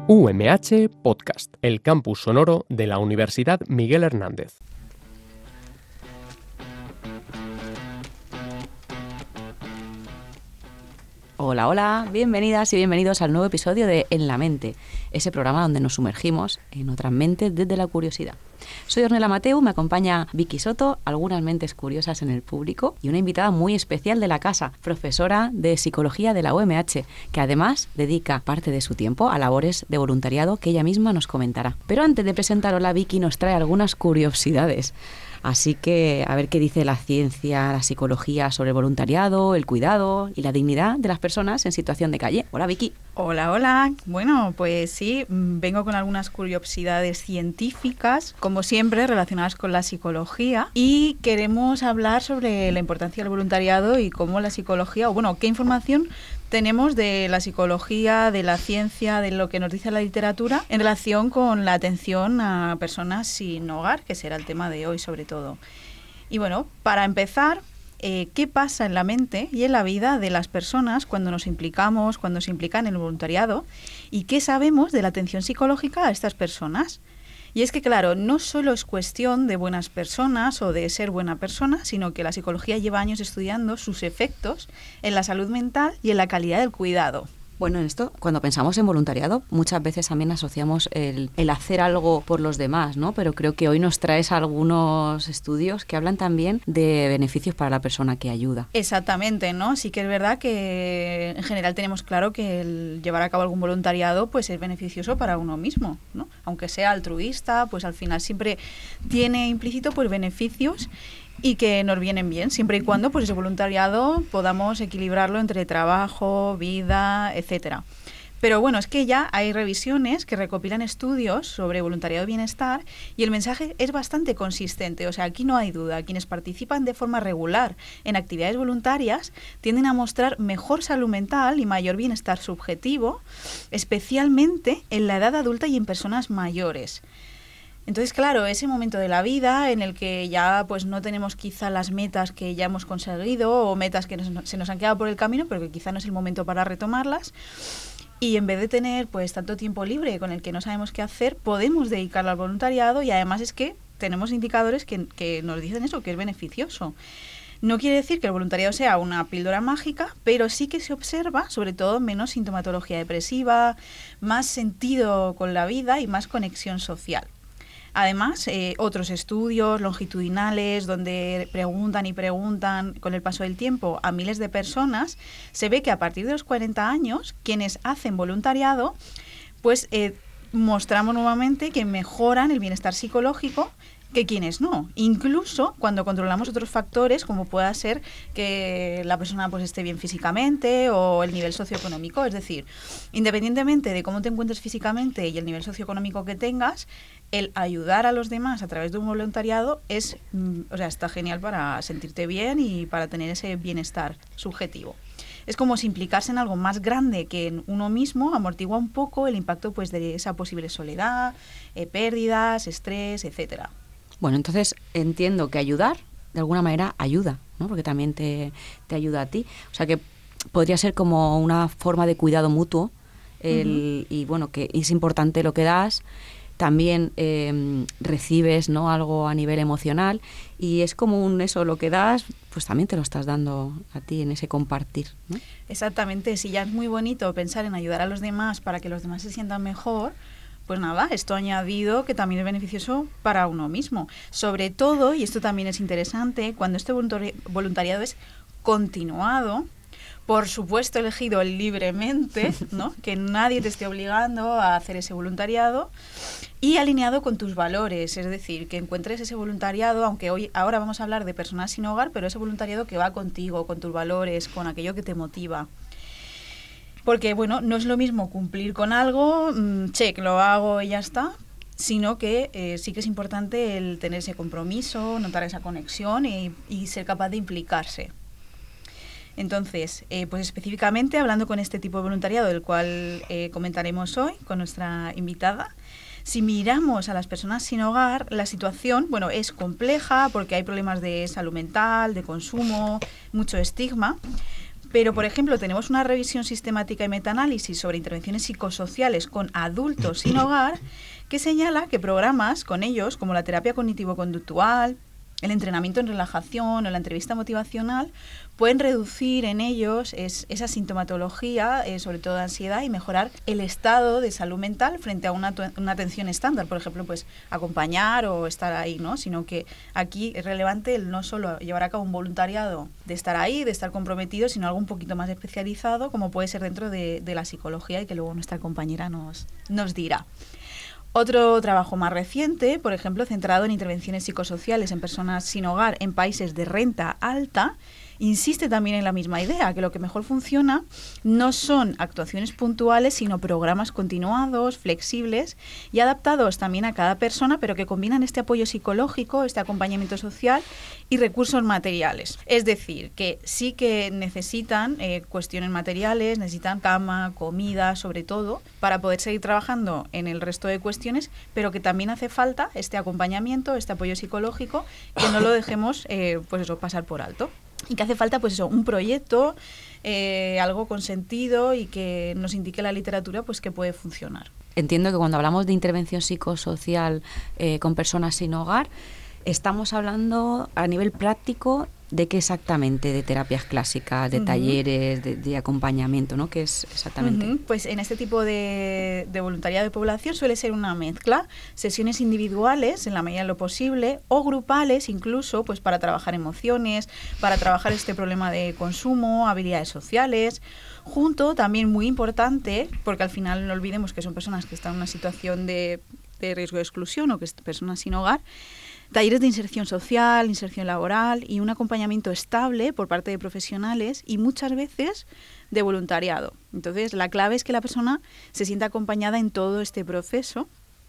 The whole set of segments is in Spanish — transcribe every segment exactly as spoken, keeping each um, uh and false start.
U M H Podcast, el campus sonoro de la Universidad Miguel Hernández. Hola, hola, bienvenidas y bienvenidos al nuevo episodio de En la Mente, ese programa donde nos sumergimos en otras mentes desde la curiosidad. Soy Ornella Mateu, me acompaña Vicky Soto, algunas mentes curiosas en el público y una invitada muy especial de la casa, profesora de Psicología de la U M H, que además dedica parte de su tiempo a labores de voluntariado que ella misma nos comentará. Pero antes de presentarla, Vicky nos trae algunas curiosidades. Así que a ver qué dice la ciencia, la psicología sobre el voluntariado, el cuidado y la dignidad de las personas en situación de calle. Hola, Vicky. Hola, hola. Bueno, pues sí, vengo con algunas curiosidades científicas, como siempre, relacionadas con la psicología. Y queremos hablar sobre la importancia del voluntariado y cómo la psicología, o bueno, qué información tenemos de la psicología, de la ciencia, de lo que nos dice la literatura en relación con la atención a personas sin hogar, que será el tema de hoy sobre todo. Y bueno, para empezar, eh, ¿qué pasa en la mente y en la vida de las personas cuando nos implicamos, cuando se implican en el voluntariado? ¿Y qué sabemos de la atención psicológica a estas personas? Y es que, claro, no solo es cuestión de buenas personas o de ser buena persona, sino que la psicología lleva años estudiando sus efectos en la salud mental y en la calidad del cuidado. Bueno, en esto, cuando pensamos en voluntariado, muchas veces también asociamos el, el hacer algo por los demás, ¿no? Pero creo que hoy nos traes algunos estudios que hablan también de beneficios para la persona que ayuda. Exactamente, ¿no? Sí que es verdad que en general tenemos claro que el llevar a cabo algún voluntariado pues es beneficioso para uno mismo, ¿no? Aunque sea altruista, pues al final siempre tiene implícito pues beneficios y que nos vienen bien, siempre y cuando pues ese voluntariado podamos equilibrarlo entre trabajo, vida, etcétera. Pero bueno, es que ya hay revisiones que recopilan estudios sobre voluntariado y bienestar y el mensaje es bastante consistente. O sea, aquí no hay duda. Quienes participan de forma regular en actividades voluntarias tienden a mostrar mejor salud mental y mayor bienestar subjetivo, especialmente en la edad adulta y en personas mayores. Entonces, claro, ese momento de la vida en el que ya pues no tenemos quizá las metas que ya hemos conseguido o metas que nos, se nos han quedado por el camino, pero que quizá no es el momento para retomarlas. Y en vez de tener pues tanto tiempo libre con el que no sabemos qué hacer, podemos dedicarlo al voluntariado y además es que tenemos indicadores que, que nos dicen eso, que es beneficioso. No quiere decir que el voluntariado sea una píldora mágica, pero sí que se observa, sobre todo, menos sintomatología depresiva, más sentido con la vida y más conexión social. Además, eh, otros estudios longitudinales donde preguntan y preguntan con el paso del tiempo a miles de personas, se ve que a partir de los cuarenta años, quienes hacen voluntariado, pues eh, mostramos nuevamente que mejoran el bienestar psicológico que quienes no. Incluso cuando controlamos otros factores, como pueda ser que la persona pues esté bien físicamente o el nivel socioeconómico. Es decir, independientemente de cómo te encuentres físicamente y el nivel socioeconómico que tengas, el ayudar a los demás a través de un voluntariado es, o sea, está genial para sentirte bien y para tener ese bienestar subjetivo. Es como si implicarse en algo más grande que en uno mismo amortigua un poco el impacto pues de esa posible soledad, eh, pérdidas, estrés, etcétera. Bueno, entonces entiendo que ayudar, de alguna manera, ayuda, ¿no? Porque también te, te ayuda a ti. O sea que podría ser como una forma de cuidado mutuo el, uh-huh. Y bueno, que es importante lo que das. También eh, recibes, ¿no?, algo a nivel emocional y es como un eso, lo que das, pues también te lo estás dando a ti en ese compartir, ¿no? Exactamente, si ya es muy bonito pensar en ayudar a los demás para que los demás se sientan mejor, pues nada, esto añadido que también es beneficioso para uno mismo. Sobre todo, y esto también es interesante, cuando este voluntariado es continuado, por supuesto elegido libremente, ¿no? Que nadie te esté obligando a hacer ese voluntariado y alineado con tus valores, es decir, que encuentres ese voluntariado, aunque hoy ahora vamos a hablar de personas sin hogar, pero ese voluntariado que va contigo, con tus valores, con aquello que te motiva. Porque, bueno, no es lo mismo cumplir con algo, mmm, check, lo hago y ya está, sino que eh, sí que es importante el tener ese compromiso, notar esa conexión y, y ser capaz de implicarse. Entonces, eh, pues específicamente hablando con este tipo de voluntariado del cual eh, comentaremos hoy con nuestra invitada, si miramos a las personas sin hogar, la situación, bueno, es compleja porque hay problemas de salud mental, de consumo, mucho estigma, Pero, por ejemplo, tenemos una revisión sistemática y metaanálisis sobre intervenciones psicosociales con adultos sin hogar que señala que programas con ellos, como la terapia cognitivo-conductual, el entrenamiento en relajación o la entrevista motivacional, pueden reducir en ellos es, esa sintomatología, eh, sobre todo de ansiedad, y mejorar el estado de salud mental frente a una, una atención estándar, por ejemplo, pues acompañar o estar ahí, ¿no? Sino que aquí es relevante el no solo llevar a cabo un voluntariado de estar ahí, de estar comprometido, sino algo un poquito más especializado, como puede ser dentro de, de la psicología, y que luego nuestra compañera nos, nos dirá. Otro trabajo más reciente, por ejemplo, centrado en intervenciones psicosociales en personas sin hogar en países de renta alta, insiste también en la misma idea, que lo que mejor funciona no son actuaciones puntuales, sino programas continuados, flexibles y adaptados también a cada persona, pero que combinan este apoyo psicológico, este acompañamiento social y recursos materiales. Es decir, que sí que necesitan eh, cuestiones materiales, necesitan cama, comida, sobre todo, para poder seguir trabajando en el resto de cuestiones, pero que también hace falta este acompañamiento, este apoyo psicológico, que no lo dejemos eh, pues eso, pasar por alto. Y que hace falta, pues eso, un proyecto, eh, algo con sentido y que nos indique la literatura, pues que puede funcionar. Entiendo que cuando hablamos de intervención psicosocial eh, con personas sin hogar, estamos hablando a nivel práctico de qué exactamente, de terapias clásicas, de uh-huh. talleres, de, de acompañamiento, ¿no? ¿Qué es exactamente? Uh-huh. Pues en este tipo de, de voluntariado de población suele ser una mezcla, sesiones individuales en la medida de lo posible o grupales incluso, pues para trabajar emociones, para trabajar este problema de consumo, habilidades sociales, junto también muy importante, porque al final no olvidemos que son personas que están en una situación de, de riesgo de exclusión o que son personas sin hogar, talleres de inserción social, inserción laboral y un acompañamiento estable por parte de profesionales y muchas veces de voluntariado. Entonces, la clave es que la persona se sienta acompañada en todo este proceso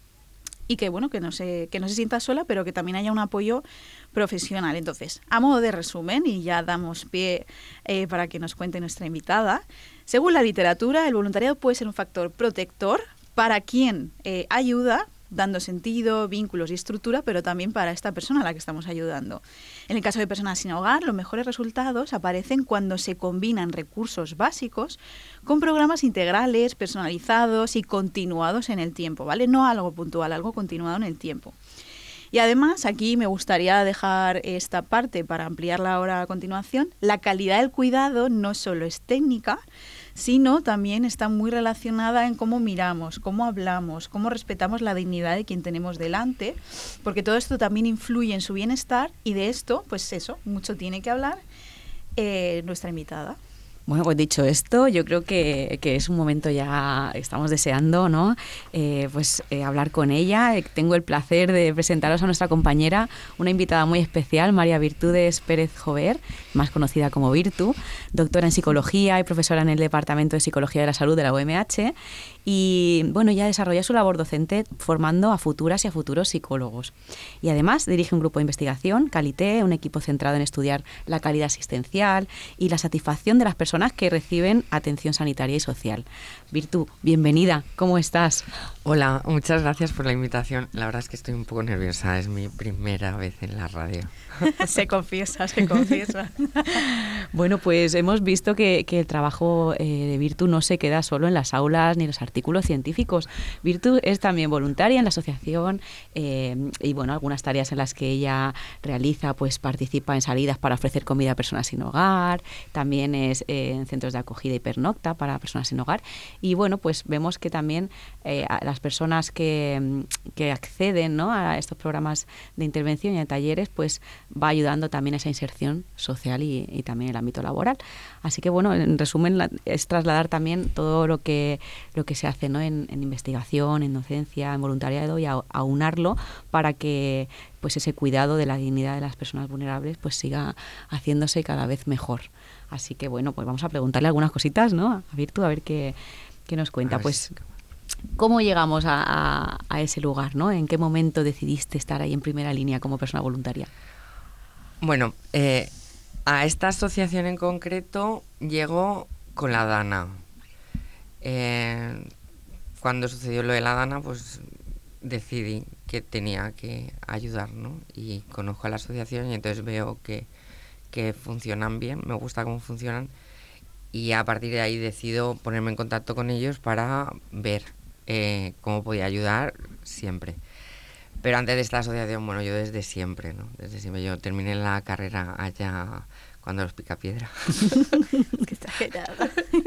y que, bueno, que no se, que no se sienta sola, pero que también haya un apoyo profesional. Entonces, a modo de resumen, y ya damos pie eh, para que nos cuente nuestra invitada, según la literatura, el voluntariado puede ser un factor protector para quien eh, ayuda, dando sentido, vínculos y estructura, pero también para esta persona a la que estamos ayudando. En el caso de personas sin hogar, los mejores resultados aparecen cuando se combinan recursos básicos con programas integrales, personalizados y continuados en el tiempo, ¿vale? No algo puntual, algo continuado en el tiempo. Y además, aquí me gustaría dejar esta parte para ampliarla ahora a continuación. La calidad del cuidado no solo es técnica, sino también está muy relacionada en cómo miramos, cómo hablamos, cómo respetamos la dignidad de quien tenemos delante, porque todo esto también influye en su bienestar y de esto, pues eso, mucho tiene que hablar eh, nuestra invitada. Bueno, pues dicho esto, yo creo que, que es un momento ya, estamos deseando, ¿no? Eh, pues eh, hablar con ella. Tengo el placer de presentaros a nuestra compañera, una invitada muy especial, María Virtudes Pérez Jover, más conocida como Virtu, doctora en psicología y profesora en el Departamento de Psicología de la Salud de la U M H. Y bueno, ya desarrolla su labor docente formando a futuras y a futuros psicólogos. Y además dirige un grupo de investigación, Calité, un equipo centrado en estudiar la calidad asistencial y la satisfacción de las personas que reciben atención sanitaria y social. Virtu, bienvenida, ¿cómo estás? Hola, muchas gracias por la invitación. La verdad es que estoy un poco nerviosa, es mi primera vez en la radio. Se confiesa, se confiesa. Bueno, pues hemos visto que, que el trabajo eh, de Virtu no se queda solo en las aulas ni en los artículos científicos. Virtu es también voluntaria en la asociación eh, y bueno, algunas tareas en las que ella realiza, pues participa en salidas para ofrecer comida a personas sin hogar, también es eh, en centros de acogida y pernocta para personas sin hogar. Y bueno, pues vemos que también eh, a las personas que, que acceden, ¿no?, a estos programas de intervención y a talleres, pues va ayudando también a esa inserción social y, y también el ámbito laboral. Así que bueno, en resumen, la, es trasladar también todo lo que lo que se hace, ¿no?, en, en investigación, en docencia, en voluntariado, y a, aunarlo para que pues ese cuidado de la dignidad de las personas vulnerables pues siga haciéndose cada vez mejor. Así que bueno, pues vamos a preguntarle algunas cositas, ¿no?, a Virtu, a ver qué, qué nos cuenta. Pues ¿cómo llegamos a, a, a ese lugar, ¿no? ¿En qué momento decidiste estar ahí en primera línea como persona voluntaria? Bueno, eh, a esta asociación en concreto llegó con la Dana. Eh, cuando sucedió lo de la Dana, pues decidí que tenía que ayudar, ¿no? Y conozco a la asociación y entonces veo que, que funcionan bien, me gusta cómo funcionan y a partir de ahí decido ponerme en contacto con ellos para ver eh, cómo podía ayudar siempre. Pero antes de esta asociación, bueno, yo desde siempre, ¿no? Desde siempre. Yo terminé la carrera allá cuando los Picapiedra. Es que está genial.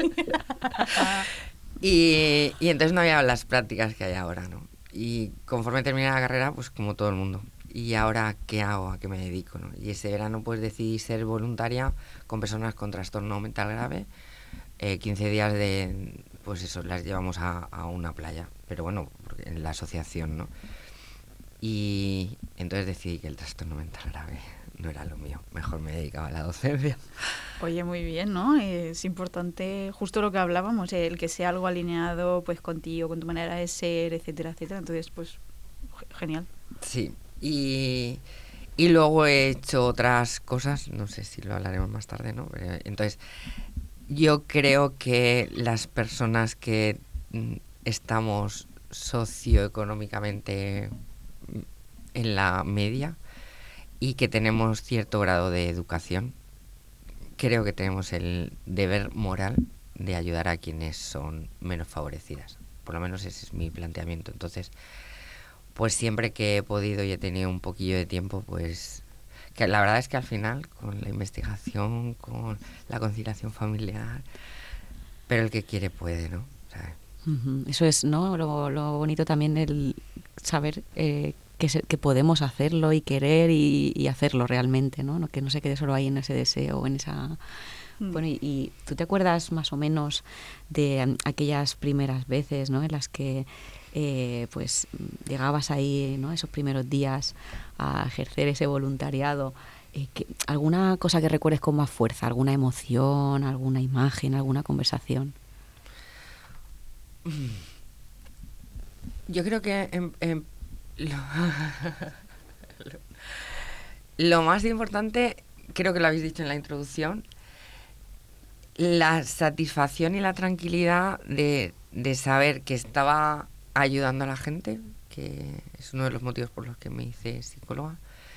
y, y entonces no había las prácticas que hay ahora, ¿no? Y conforme terminé la carrera, pues como todo el mundo. ¿Y ahora qué hago? ¿A qué me dedico? ¿No? Y ese verano pues decidí ser voluntaria con personas con trastorno mental grave. Eh, quince días de, pues eso, las llevamos a, a una playa. Pero bueno, porque en la asociación, ¿no? Y entonces decidí que el trastorno mental grave no era lo mío. Mejor me dedicaba a la docencia. Oye, muy bien, ¿no? Es importante, justo lo que hablábamos, el que sea algo alineado pues contigo, con tu manera de ser, etcétera, etcétera. Entonces, pues, genial. Sí, y, y luego he hecho otras cosas, no sé si lo hablaremos más tarde, ¿no? Pero, entonces, yo creo que las personas que mm, estamos socioeconómicamente en la media y que tenemos cierto grado de educación, creo que tenemos el deber moral de ayudar a quienes son menos favorecidas. Por lo menos ese es mi planteamiento. Entonces, pues siempre que he podido y he tenido un poquillo de tiempo, pues que la verdad es que al final, con la investigación, con la conciliación familiar, pero el que quiere puede, ¿no? ¿Sabes? Uh-huh. Eso es, ¿no? Lo, lo bonito también el saber eh, que, se, que podemos hacerlo y querer y, y hacerlo realmente, ¿no? Que no se quede solo ahí en ese deseo, en esa... Mm. Bueno, y, y tú te acuerdas más o menos de um, aquellas primeras veces, ¿no? En las que eh, pues llegabas ahí, ¿no? Esos primeros días a ejercer ese voluntariado. Eh, que, ¿alguna cosa que recuerdes con más fuerza? ¿Alguna emoción, alguna imagen, alguna conversación? Yo creo que en, en, lo, lo más importante, creo que lo habéis dicho en la introducción, la satisfacción y la tranquilidad de, de saber que estaba ayudando a la gente, que es uno de los motivos por los que me hice psicóloga,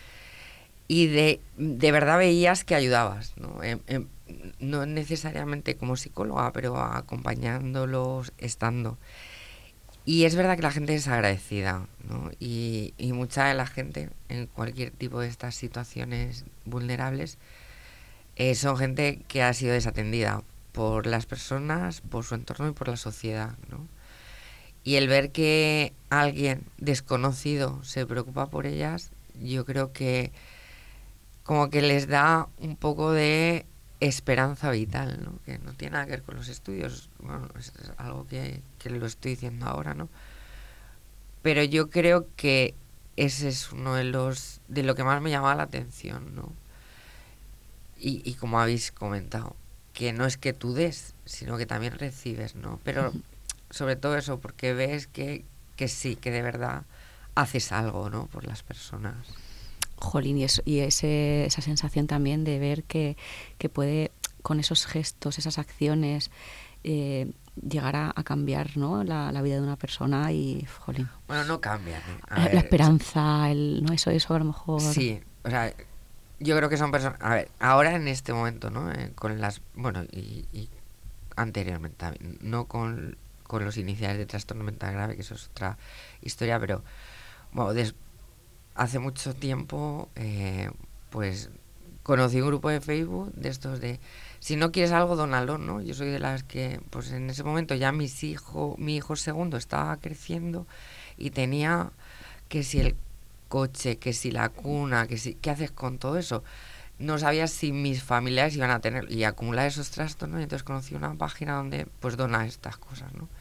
y de, de verdad veías que ayudabas, ¿no? En, en, no necesariamente como psicóloga, pero acompañándolos, estando. Y es verdad que la gente es agradecida, ¿no? Y, y mucha de la gente, en cualquier tipo de estas situaciones vulnerables, eh, son gente que ha sido desatendida por las personas, por su entorno y por la sociedad, ¿no? Y el ver que alguien desconocido se preocupa por ellas, yo creo que como que les da un poco de esperanza vital, ¿no? Que no tiene nada que ver con los estudios. Bueno, es algo que, que lo estoy diciendo ahora, ¿no? Pero yo creo que ese es uno de los de lo que más me llama la atención, ¿no? Y, y como habéis comentado, que no es que tú des, sino que también recibes, ¿no? Pero sobre todo eso, porque ves que, que sí, que de verdad haces algo, ¿no? Por las personas. Jolín, y, eso, y ese, esa sensación también de ver que, que puede, con esos gestos, esas acciones, eh, llegar a, a cambiar, ¿no? la, la vida de una persona y, jolín. Bueno, no cambia, ¿eh? A la ver, esperanza, el, ¿no? Eso, eso a lo mejor... Sí, o sea, yo creo que son personas... A ver, ahora en este momento, ¿no? Eh, con las... Bueno, y, y anteriormente también, no con, con los iniciales de trastorno mental grave, que eso es otra historia, pero, bueno, des, hace mucho tiempo, eh, pues, conocí un grupo de Facebook de estos de... Si no quieres algo, dónalo, ¿no? Yo soy de las que, pues en ese momento ya mis hijos, mi hijo segundo estaba creciendo y tenía que si el coche, que si la cuna, que si... ¿Qué haces con todo eso? No sabía si mis familiares iban a tener y acumular esos trastornos, y entonces conocí una página donde pues dona estas cosas, ¿no?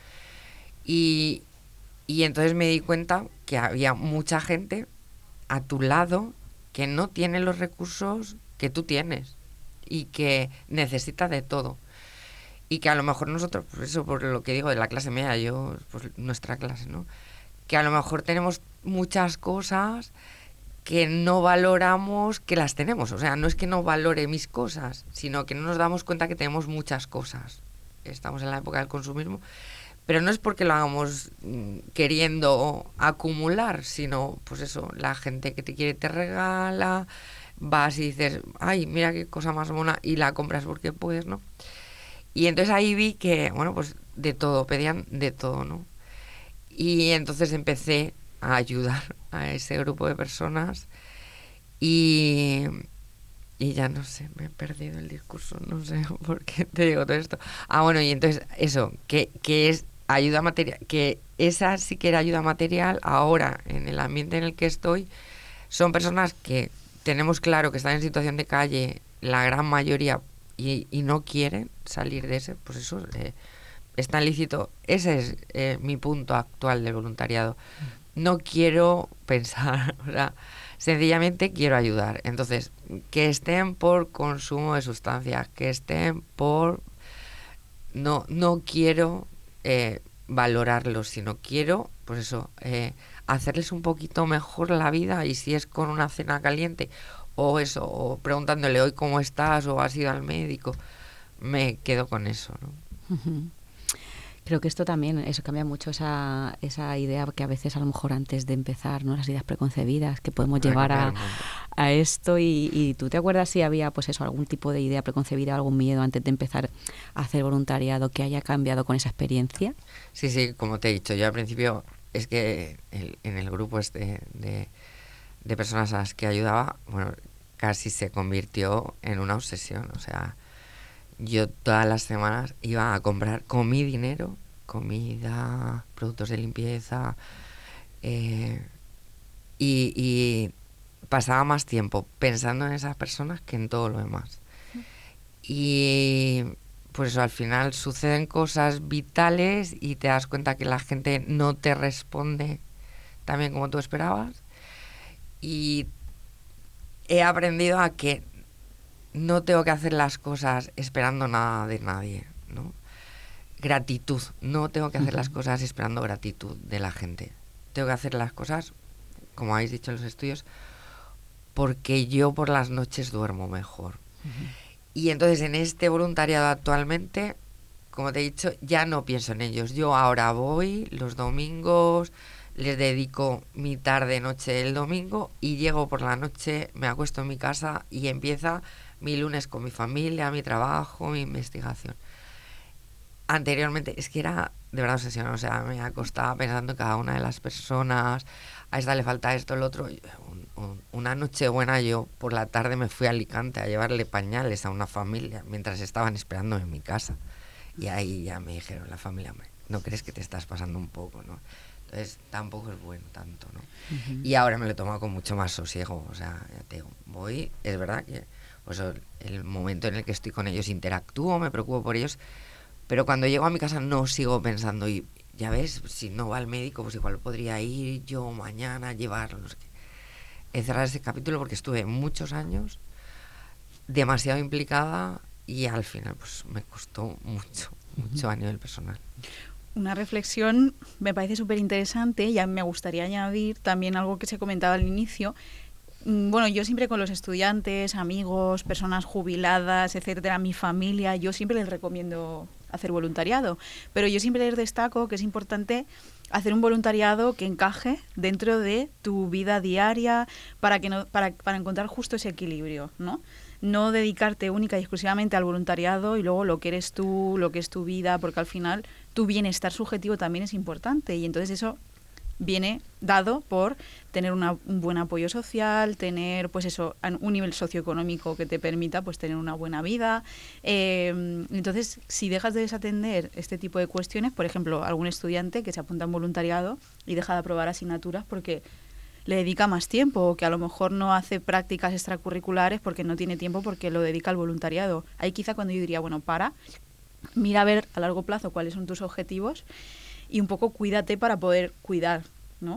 Y, y entonces me di cuenta que había mucha gente a tu lado que no tiene los recursos que tú tienes y que necesita de todo. Y que a lo mejor nosotros, por eso, por lo que digo de la clase media, yo, pues nuestra clase, ¿no? Que a lo mejor tenemos muchas cosas que no valoramos que las tenemos. O sea, no es que no valore mis cosas, sino que no nos damos cuenta que tenemos muchas cosas. Estamos en la época del consumismo, pero no es porque lo hagamos mm, queriendo acumular, sino, pues eso, la gente que te quiere te regala, vas y dices, ay, mira qué cosa más mona, y la compras porque puedes, ¿no? Y entonces ahí vi que, bueno, pues de todo, pedían de todo, ¿no? Y entonces empecé a ayudar a ese grupo de personas y, y ya no sé, me he perdido el discurso, no sé por qué te digo todo esto. Ah, bueno, y entonces eso, que, que es ayuda material, que esa sí que era ayuda material. Ahora, en el ambiente en el que estoy, son personas que tenemos claro que están en situación de calle, la gran mayoría, y, y no quieren salir de ese, pues eso eh, es tan lícito. Ese es eh, mi punto actual del voluntariado. No quiero pensar, o sea, sencillamente quiero ayudar. Entonces, que estén por consumo de sustancias, que estén por... No, no quiero eh, valorarlos, sino quiero, pues eso, eh, hacerles un poquito mejor la vida, y si es con una cena caliente o eso, o preguntándole hoy cómo estás o has ido al médico, me quedo con eso, ¿no? Uh-huh. Creo que esto también, eso cambia mucho esa, esa idea que a veces a lo mejor antes de empezar, ¿no? Las ideas preconcebidas que podemos llevar a, a esto y, y tú te acuerdas si había pues eso, algún tipo de idea preconcebida, algún miedo antes de empezar a hacer voluntariado que haya cambiado con esa experiencia. Sí, sí, como te he dicho, yo al principio es que el, en el grupo este de, de personas a las que ayudaba, bueno, casi se convirtió en una obsesión, o sea... Yo todas las semanas iba a comprar con mi dinero, comida, productos de limpieza, eh, y, y pasaba más tiempo pensando en esas personas que en todo lo demás. Y pues eso, al final suceden cosas vitales y te das cuenta que la gente no te responde tan bien como tú esperabas. Y he aprendido a que no tengo que hacer las cosas esperando nada de nadie, ¿no? Gratitud. No tengo que hacer las cosas esperando gratitud de la gente. Tengo que hacer las cosas, como habéis dicho en los estudios, porque yo por las noches duermo mejor. Uh-huh. Y entonces en este voluntariado actualmente, como te he dicho, ya no pienso en ellos. Yo ahora voy los domingos, les dedico mi tarde-noche el domingo y llego por la noche, me acuesto en mi casa y empieza... mi lunes con mi familia, mi trabajo, mi investigación. Anteriormente, es que era de verdad obsesión, o sea, me acostaba pensando en cada una de las personas, a esta le falta esto, el otro. Un, un, una noche buena yo por la tarde me fui a Alicante a llevarle pañales a una familia mientras estaban esperando en mi casa. Y ahí ya me dijeron la familia, ¿no crees que te estás pasando un poco, no? Entonces tampoco es bueno tanto, ¿no? Uh-huh. Y ahora me lo he tomado con mucho más sosiego, o sea, ya te digo, voy, es verdad que... pues el momento en el que estoy con ellos interactúo, me preocupo por ellos, pero cuando llego a mi casa no sigo pensando, y ya ves, si no va al médico, pues igual podría ir yo mañana, llevarlo, no sé qué. He cerrado ese capítulo porque estuve muchos años demasiado implicada y al final pues me costó mucho, mucho a nivel personal. Una reflexión me parece súper interesante y a mí me gustaría añadir también algo que se comentaba al inicio. Bueno, yo siempre con los estudiantes, amigos, personas jubiladas, etcétera, mi familia, yo siempre les recomiendo hacer voluntariado, pero yo siempre les destaco que es importante hacer un voluntariado que encaje dentro de tu vida diaria para que no para, para encontrar justo ese equilibrio, ¿no? No dedicarte única y exclusivamente al voluntariado y luego lo que eres tú, lo que es tu vida, porque al final tu bienestar subjetivo también es importante y entonces eso viene dado por tener una, un buen apoyo social, tener pues eso, un nivel socioeconómico que te permita pues tener una buena vida. Eh, entonces, si dejas de desatender este tipo de cuestiones, por ejemplo, algún estudiante que se apunta en voluntariado y deja de aprobar asignaturas porque le dedica más tiempo o que a lo mejor no hace prácticas extracurriculares porque no tiene tiempo porque lo dedica al voluntariado. Ahí quizá cuando yo diría, bueno, para, mira a ver a largo plazo cuáles son tus objetivos y un poco cuídate para poder cuidar, ¿no?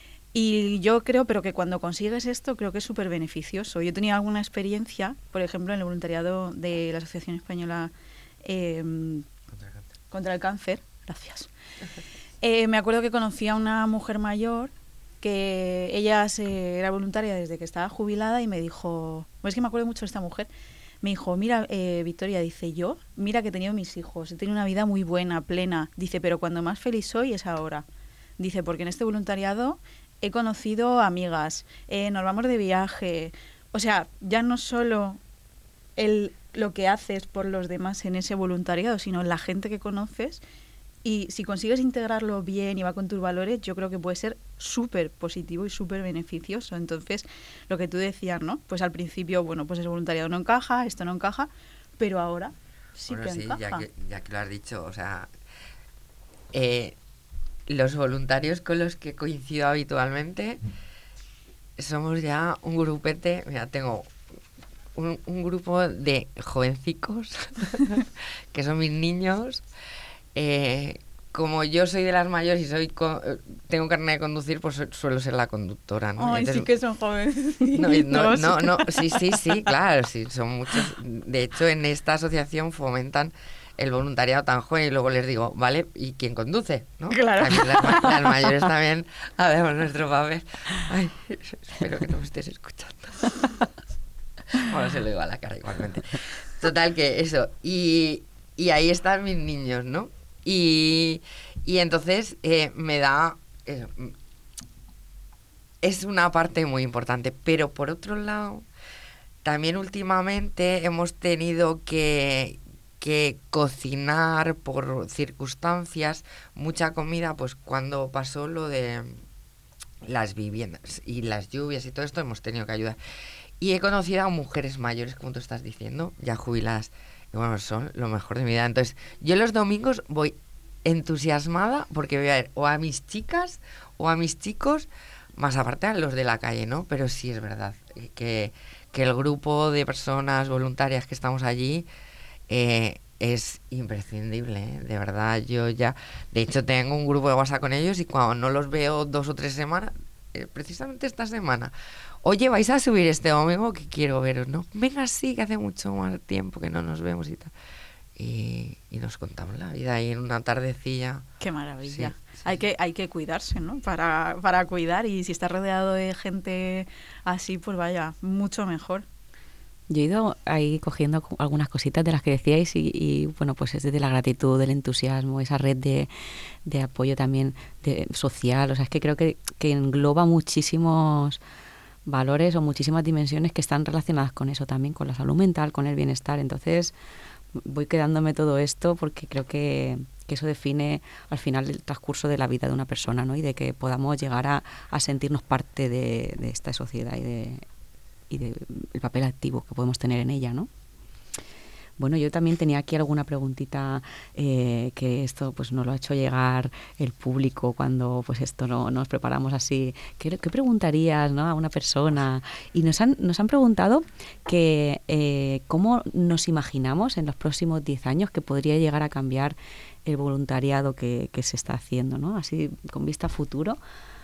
Y yo creo, pero que cuando consigues esto, creo que es súper beneficioso. Yo he tenido alguna experiencia, por ejemplo, en el voluntariado de la Asociación Española eh, contra, el contra el Cáncer. Gracias. Eh, me acuerdo que conocí a una mujer mayor que ella se, era voluntaria desde que estaba jubilada y me dijo, pues es que me acuerdo mucho de esta mujer, me dijo, mira, eh, Victoria, dice, yo, mira que he tenido mis hijos, he tenido una vida muy buena, plena, dice, pero cuando más feliz soy es ahora. Dice, porque en este voluntariado he conocido amigas, eh, nos vamos de viaje, o sea, ya no solo el lo que haces por los demás en ese voluntariado, sino en la gente que conoces. Y si consigues integrarlo bien y va con tus valores, yo creo que puede ser súper positivo y súper beneficioso. Entonces, lo que tú decías, ¿no? Pues al principio, bueno, pues ese voluntariado no encaja, esto no encaja, pero ahora sí bueno, que sí, encaja. Ya que, ya que lo has dicho, o sea, eh, los voluntarios con los que coincido habitualmente somos ya un grupete, mira, tengo un, un grupo de jovencicos que son mis niños. Eh, como yo soy de las mayores y soy co- tengo carnet de conducir, pues su- suelo ser la conductora, ¿no? Ay, Entonces, sí que son jóvenes. no, no, no, no, sí, sí, sí, claro, sí, son muchos. De hecho, en esta asociación fomentan el voluntariado tan joven y luego les digo, vale, ¿y quién conduce? ¿No? Claro. También las, ma- las mayores también hacemos nuestro papel. Ay, espero que no me estés escuchando. Bueno, se lo digo a la cara igualmente. Total que eso, y, y ahí están mis niños, ¿no? Y, y entonces eh, me da... eh, es una parte muy importante, pero por otro lado, también últimamente hemos tenido que, que cocinar por circunstancias mucha comida, pues cuando pasó lo de las viviendas y las lluvias y todo esto, hemos tenido que ayudar. Y he conocido a mujeres mayores, como tú estás diciendo, ya jubiladas, y bueno, son lo mejor de mi vida. Entonces, yo los domingos voy entusiasmada porque voy a ver o a mis chicas o a mis chicos, más aparte a los de la calle, ¿no? Pero sí es verdad que, que el grupo de personas voluntarias que estamos allí eh, es imprescindible, ¿eh? De verdad, yo ya... De hecho, tengo un grupo de WhatsApp con ellos y cuando no los veo dos o tres semanas, eh, precisamente esta semana... Oye, ¿vais a subir este domingo? Que quiero veros, ¿no? Venga, sí, que hace mucho más tiempo que no nos vemos y tal. Y, y nos contamos la vida ahí en una tardecilla. Qué maravilla. Sí, sí. Hay que, hay que cuidarse, ¿no? Para, para cuidar, y si estás rodeado de gente así, pues vaya, mucho mejor. Yo he ido ahí cogiendo co- algunas cositas de las que decíais y, y, bueno, pues es desde la gratitud, del entusiasmo, esa red de, de apoyo también de, social. O sea, es que creo que, que engloba muchísimos valores o muchísimas dimensiones que están relacionadas con eso también, con la salud mental, con el bienestar. Entonces voy quedándome todo esto porque creo que, que eso define al final el transcurso de la vida de una persona, ¿no? Y de que podamos llegar a, a sentirnos parte de, de esta sociedad y de y de el papel activo que podemos tener en ella, ¿no? Bueno, yo también tenía aquí alguna preguntita eh, que esto pues nos lo ha hecho llegar el público cuando pues esto no nos preparamos así. ¿Qué, qué preguntarías, ¿no? A una persona? Y nos han, nos han preguntado que eh, cómo nos imaginamos en los próximos diez años que podría llegar a cambiar el voluntariado que, que se está haciendo, ¿no? Así con vista a futuro.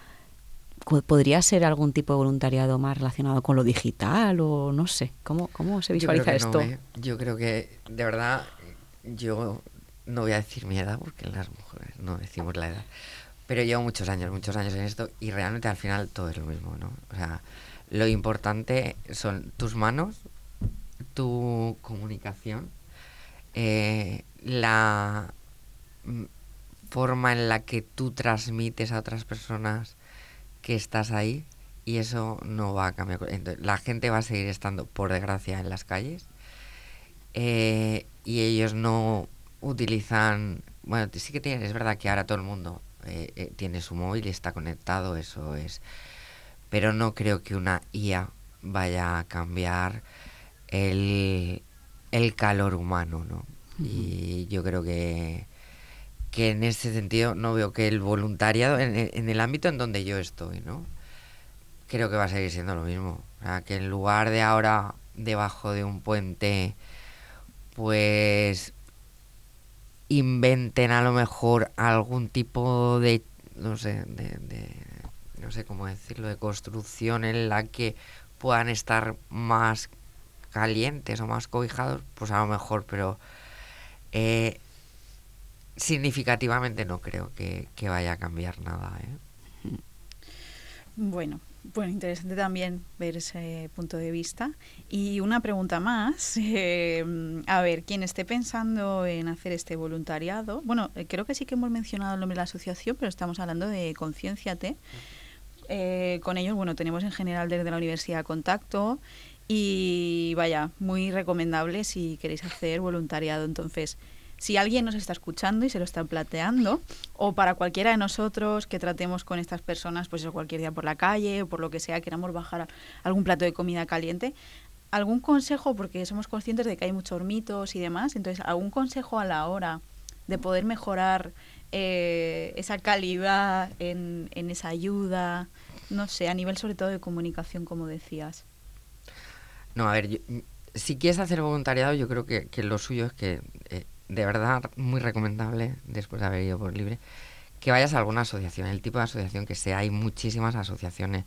¿Podría ser algún tipo de voluntariado más relacionado con lo digital o no sé? ¿Cómo, cómo se visualiza Yo creo que esto? no, ¿eh? Yo creo que, de verdad, yo no voy a decir mi edad porque las mujeres no decimos la edad, pero llevo muchos años, muchos años en esto y realmente al final todo es lo mismo, ¿no? O sea, lo importante son tus manos, tu comunicación, eh, la mm, forma en la que tú transmites a otras personas que estás ahí, y eso no va a cambiar. Entonces, la gente va a seguir estando, por desgracia, en las calles, eh, y ellos no utilizan... Bueno, sí que tienen, es verdad que ahora todo el mundo eh, eh, tiene su móvil y está conectado, eso es, pero no creo que una I A vaya a cambiar el, el calor humano, ¿no? Uh-huh. Y yo creo que que en ese sentido no veo que el voluntariado, en, en el ámbito en donde yo estoy, ¿no? Creo que va a seguir siendo lo mismo. O sea, que en lugar de ahora, debajo de un puente, pues inventen a lo mejor algún tipo de, no sé, de, de no sé cómo decirlo, de construcción en la que puedan estar más calientes o más cobijados, pues a lo mejor, pero... Eh, significativamente no creo que, que vaya a cambiar nada, ¿eh? Bueno, bueno, interesante también ver ese punto de vista. Y una pregunta más, eh, a ver, quien esté pensando en hacer este voluntariado, bueno, eh, creo que sí que hemos mencionado el nombre de la asociación, pero estamos hablando de Conciénciate. Eh, con ellos, bueno, tenemos en general desde la universidad contacto. Y vaya, muy recomendable si queréis hacer voluntariado. Entonces, si alguien nos está escuchando y se lo está planteando, o para cualquiera de nosotros que tratemos con estas personas, pues eso, cualquier día por la calle o por lo que sea, queramos bajar a algún plato de comida caliente, algún consejo, porque somos conscientes de que hay muchos mitos y demás, entonces algún consejo a la hora de poder mejorar eh, esa calidad en, en esa ayuda, no sé, a nivel sobre todo de comunicación, como decías. No, a ver, yo, si quieres hacer voluntariado, yo creo que, que lo suyo es que, eh, de verdad, muy recomendable, después de haber ido por libre, que vayas a alguna asociación, el tipo de asociación que sea. Hay muchísimas asociaciones.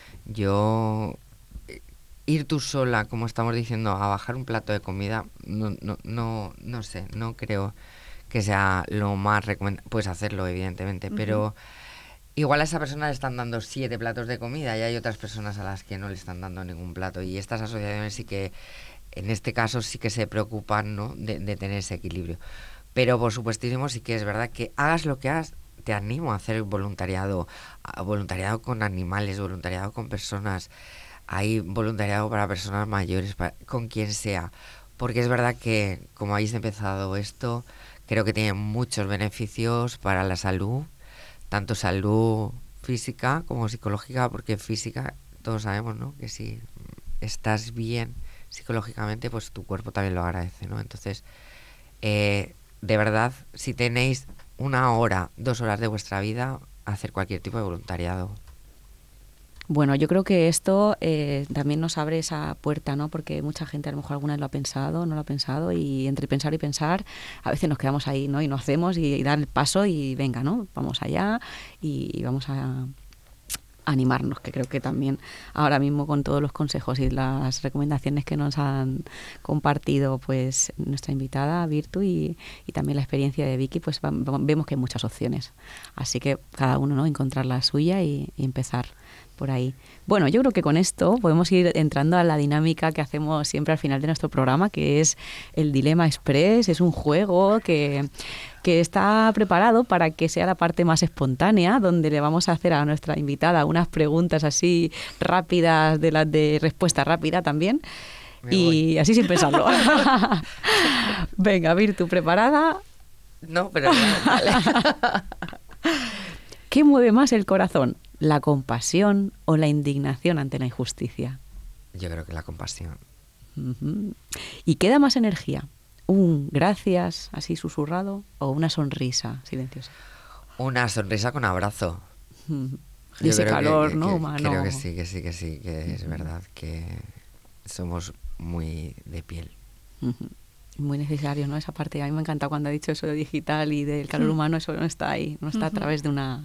Yo, eh, ir tú sola, como estamos diciendo, a bajar un plato de comida, no, no, no, no sé, no creo que sea lo más recomendable. Puedes hacerlo, evidentemente, uh-huh. pero igual a esa persona le están dando siete platos de comida y hay otras personas a las que no le están dando ningún plato. Y estas asociaciones sí que, en este caso, sí que se preocupan, ¿no?, de, de tener ese equilibrio. Pero, por supuestísimo, sí que es verdad que hagas lo que hagas, te animo a hacer voluntariado, voluntariado con animales, voluntariado con personas. Hay voluntariado para personas mayores, para, con quien sea. Porque es verdad que, como habéis empezado esto, creo que tiene muchos beneficios para la salud, tanto salud física como psicológica, porque física, todos sabemos, ¿no?, que si estás bien psicológicamente, pues tu cuerpo también lo agradece, ¿no? Entonces, eh, de verdad, si tenéis una hora, dos horas de vuestra vida, hacer cualquier tipo de voluntariado. Bueno, yo creo que esto eh, también nos abre esa puerta, ¿no? Porque mucha gente, a lo mejor alguna vez lo ha pensado, no lo ha pensado, y entre pensar y pensar, a veces nos quedamos ahí, ¿no? Y no hacemos, y, y dar el paso y venga, ¿no? Vamos allá y, y vamos a animarnos, que creo que también ahora mismo con todos los consejos y las recomendaciones que nos han compartido pues nuestra invitada Virtu y, y también la experiencia de Vicky, pues va, va, vemos que hay muchas opciones, así que cada uno, ¿no?, encontrar la suya y, y empezar por ahí. Bueno, yo creo que con esto podemos ir entrando a la dinámica que hacemos siempre al final de nuestro programa, que es el Dilema Express. Es un juego que, que está preparado para que sea la parte más espontánea, donde le vamos a hacer a nuestra invitada unas preguntas así rápidas, de las de respuesta rápida también. Me y voy. Así sin pensarlo. Venga, Virtu, ¿preparada? No, pero vale. ¿Qué mueve más el corazón? ¿La compasión o la indignación ante la injusticia? Yo creo que la compasión. Uh-huh. ¿Y qué da más energía? ¿Un gracias así susurrado o una sonrisa silenciosa? Una sonrisa con abrazo. Uh-huh. Y ese calor, que, ¿no? Que, humano. Creo que sí, que sí, que sí, que uh-huh. es verdad que somos muy de piel. Uh-huh. Muy necesario, ¿no? Esa parte. A mí me encanta cuando ha dicho eso de digital y del calor humano, eso no está ahí, no está uh-huh. a través de una...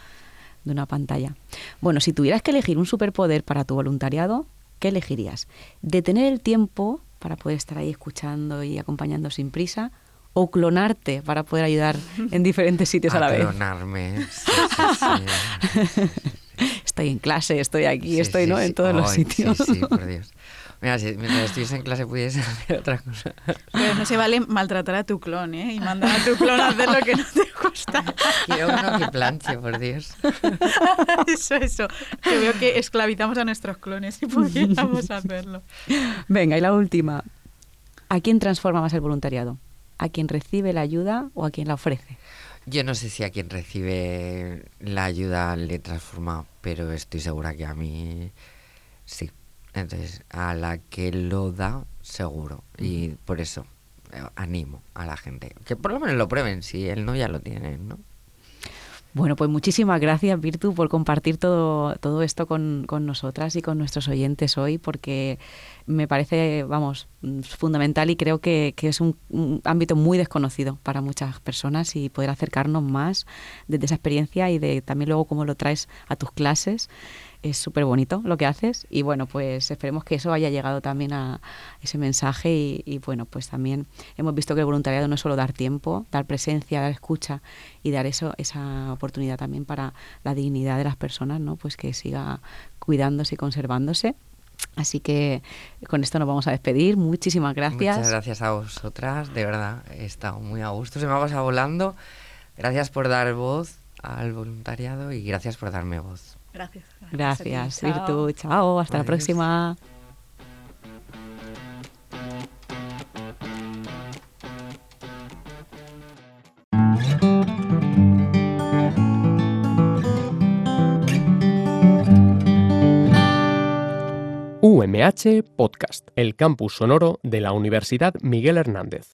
de una pantalla. Bueno, si tuvieras que elegir un superpoder para tu voluntariado, ¿qué elegirías? ¿Detener el tiempo para poder estar ahí escuchando y acompañando sin prisa? ¿O clonarte para poder ayudar en diferentes sitios a, a la vez? Clonarme. Sí, sí, sí. Estoy en clase, estoy aquí, sí, estoy, sí, ¿no? Sí. En todos oh, los sitios. Sí, sí, por Dios. Mira, si mientras estuviese en clase pudiese hacer otra cosa. Pero no se vale maltratar a tu clon, ¿eh? Y mandar a tu clon a hacer lo que no te gusta. Quiero uno que planche, por Dios. Eso, eso. Que veo que esclavizamos a nuestros clones y pudiéramos hacerlo. Venga, y la última. ¿A quién transforma más el voluntariado? ¿A quien recibe la ayuda o a quien la ofrece? Yo no sé si a quien recibe la ayuda le transforma, pero estoy segura que a mí sí. Entonces, a la que lo da, seguro. Y por eso eh, animo a la gente. Que por lo menos lo prueben, si él no ya lo tienen, ¿no? Bueno, pues muchísimas gracias, Virtu, por compartir todo, todo esto con, con nosotras y con nuestros oyentes hoy, porque me parece, vamos, fundamental y creo que, que es un, un ámbito muy desconocido para muchas personas y poder acercarnos más desde esa experiencia y de también luego cómo lo traes a tus clases. Es súper bonito lo que haces y bueno, pues esperemos que eso haya llegado también a ese mensaje y, y bueno, pues también hemos visto que el voluntariado no es solo dar tiempo, dar presencia, dar escucha y dar eso, esa oportunidad también para la dignidad de las personas, ¿no? Pues que siga cuidándose y conservándose. Así que con esto nos vamos a despedir. Muchísimas gracias. Muchas gracias a vosotras, de verdad, he estado muy a gusto, se me ha pasado volando. Gracias por dar voz al voluntariado y gracias por darme voz. Gracias. Gracias, Virtu. Chao, hasta Adiós. La próxima. U M H Podcast, el campus sonoro de la Universidad Miguel Hernández.